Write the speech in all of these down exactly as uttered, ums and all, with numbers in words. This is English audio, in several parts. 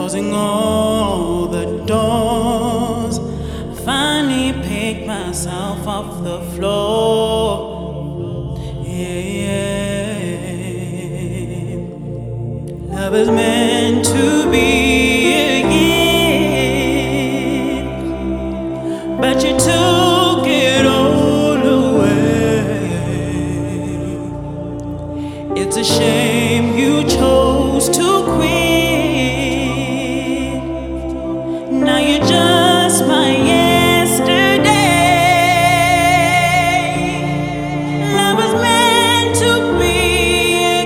closing all the doors. Finally picked myself off the floor. Yeah, yeah. Love is meant to be a gift, but you took it all away. It's a shame you chose to quit. Now you're just my yesterday. Love was meant to be a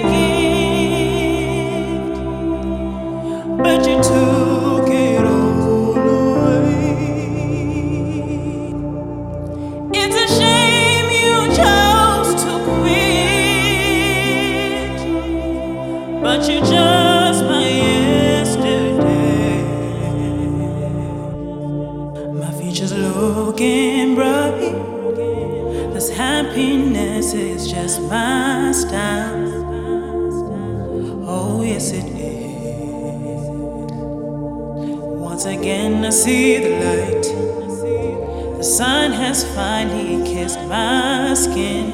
gift, but you took it all away. It's a shame you chose to quit, but you're just my yesterday. My future's looking bright. This happiness is just my style. Oh, yes, it is. Once again, I see the light. The sun has finally kissed my skin.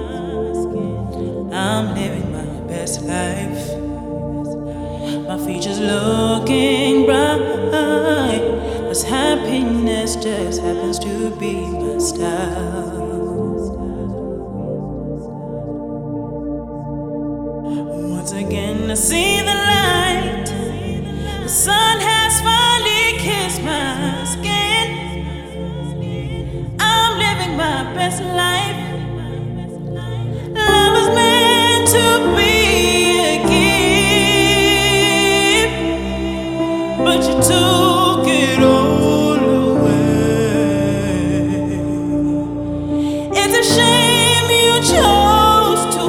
I'm living my best life. My future's looking bright. This happiness just happens to be my style. Once again, I see the light. The sun has finally kissed my skin. I'm living my best life. Love is meant to be a gift, but you took it all away. It's a shame you chose to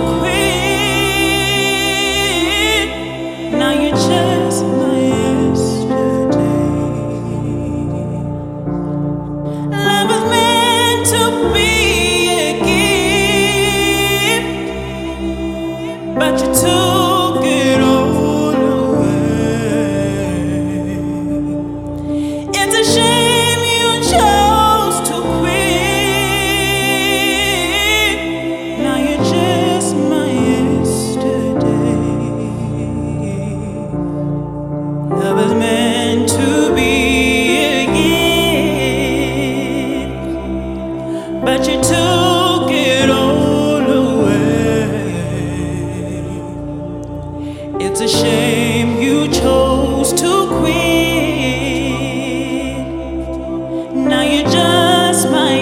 quit. Now you're just my yesterday. Love is meant to be a gift, but you took it all away. It's a shame you chose to quit. Now you're just my yesterday. Love is meant to be a gift, but you took it all away. It's a shame you chose to quit. Now you're just my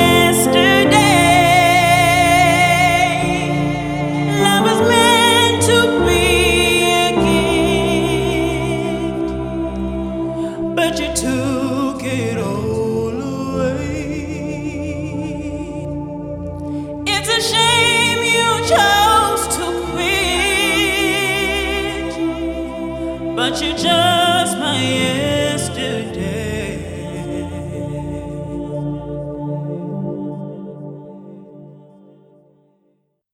yesterday. Love is meant to be a gift, but you took it all away. It's a shame you chose to quit, but you're just my yesterday.